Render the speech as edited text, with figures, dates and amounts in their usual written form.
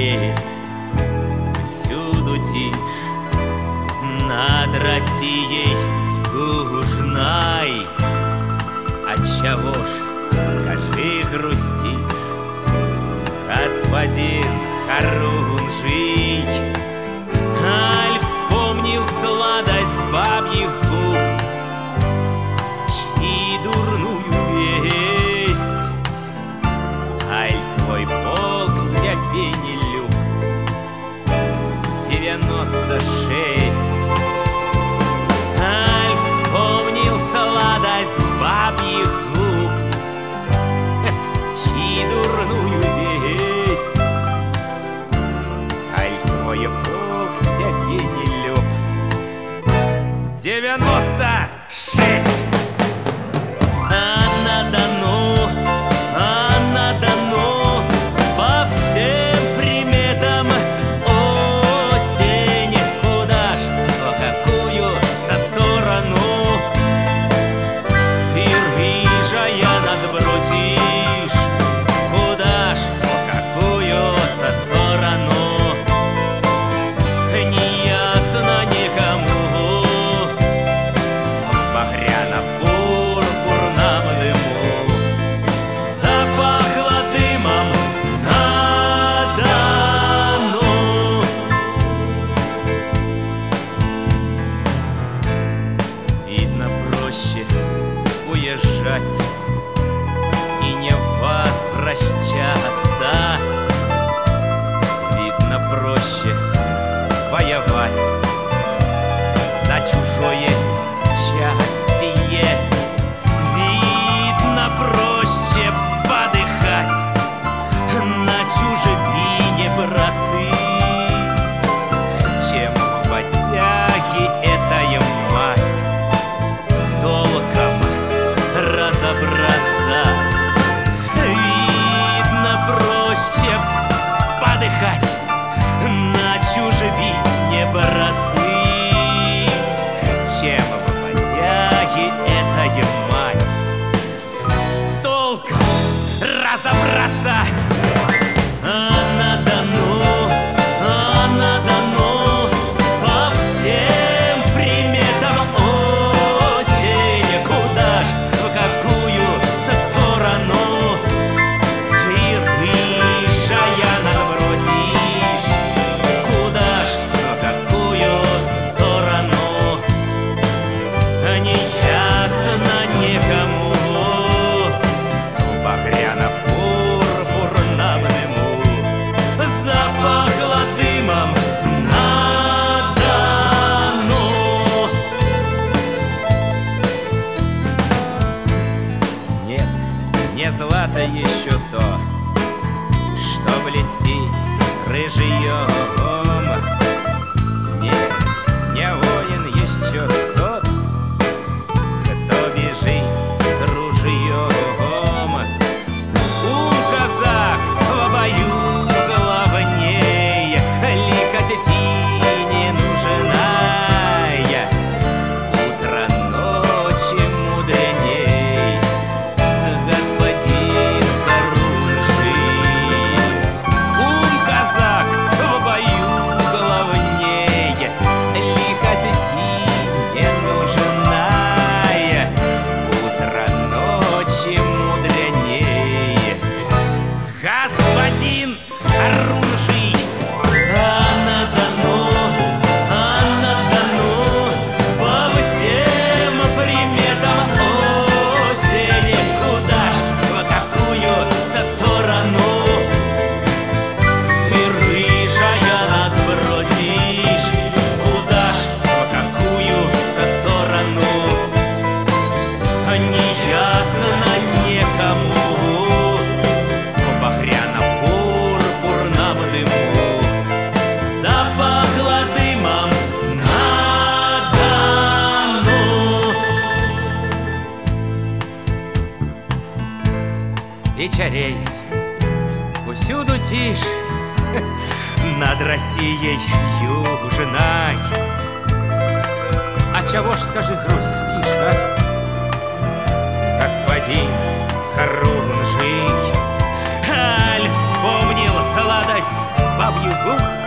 вечереет, всюду тишь, над Россией южной. Отчего ж, скажи, грустишь, господин Харунжий? Аль вспомнил сладость бабьих губ, чьи дурную весть? Аль твой Бог тебе не люб? 96. Аль вспомнил сладость бабьих губ, чьи дурную весть? Аль твой Бог тебе не люб? 96. А на Дону по всем приметам осень. Куда ж, по какую сторону ты, рыжая, нас бросишь? Куда ж, по какую сторону? Не ясно никому. Багряно-пурпурном дыму запахло дымом на Дону. Видно, проще уезжать и не возвращаться. Видно, проще воевать за чужое счастье. Видно, проще подыхать на чужбине, братцы, чем в бодяге этой мать толком разобраться. Видно, проще подыхать на чужбине, братцы, чем в бодяге этой мать толком разобраться. А на Дону по всем приметам осень. Куда ж, в какую сторону ты, рыжая, нас бросишь? Куда ж, в какую сторону? Не ясно никому. В багряно-пурпурном дыму запахло дымом на Дону. Нет, не злато еще то, что блестит рыжьем. Нет, не воин еще тот, кто бежит с ружьем. Казак в бою главнее, лихости не нужная. Утро ночи мудреней, господин Харунжий. Казак в бою главнее, лихости не нужная. Утро ночи мудреней, господин Харунжий. А на Дону по всем приметам осень. Куда ж, в какую сторону ты, рыжая, нас бросишь? Куда ж, в какую сторону? Не ясно никому. В багряно-пурпурном дыму запахло дымом на Дону. Вечереет, всюду тишь, над Россией южной. А чего ж, скажи, грустишь, а? Господин Харунжий, аль вспомнил сладость бабью Ух!